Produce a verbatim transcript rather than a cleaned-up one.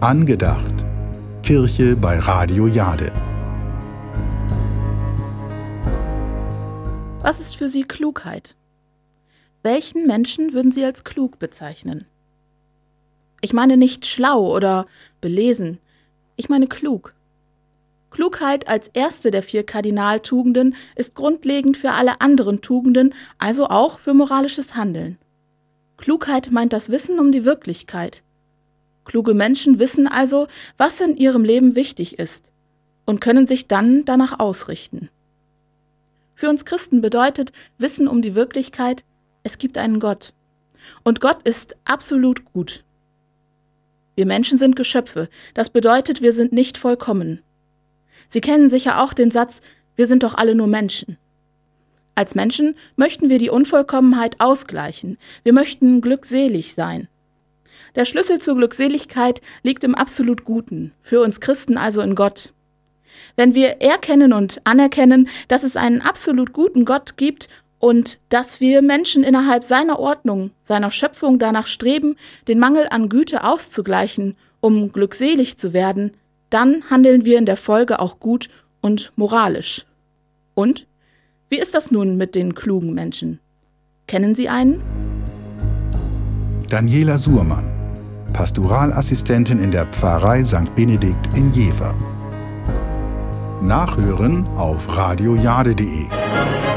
Angedacht. Kirche bei Radio Jade. Was ist für Sie Klugheit? Welchen Menschen würden Sie als klug bezeichnen? Ich meine nicht schlau oder belesen, ich meine klug. Klugheit als erste der vier Kardinaltugenden ist grundlegend für alle anderen Tugenden, also auch für moralisches Handeln. Klugheit meint das Wissen um die Wirklichkeit. Kluge Menschen wissen also, was in ihrem Leben wichtig ist und können sich dann danach ausrichten. Für uns Christen bedeutet Wissen um die Wirklichkeit, es gibt einen Gott. Und Gott ist absolut gut. Wir Menschen sind Geschöpfe, das bedeutet, wir sind nicht vollkommen. Sie kennen sicher auch den Satz, wir sind doch alle nur Menschen. Als Menschen möchten wir die Unvollkommenheit ausgleichen, wir möchten glückselig sein. Der Schlüssel zur Glückseligkeit liegt im absolut Guten, für uns Christen also in Gott. Wenn wir erkennen und anerkennen, dass es einen absolut guten Gott gibt und dass wir Menschen innerhalb seiner Ordnung, seiner Schöpfung danach streben, den Mangel an Güte auszugleichen, um glückselig zu werden, dann handeln wir in der Folge auch gut und moralisch. Und? Wie ist das nun mit den klugen Menschen? Kennen Sie einen? Daniela Suhrmann, Pastoralassistentin in der Pfarrei Sankt Benedikt in Jever. Nachhören auf radio jade punkt de.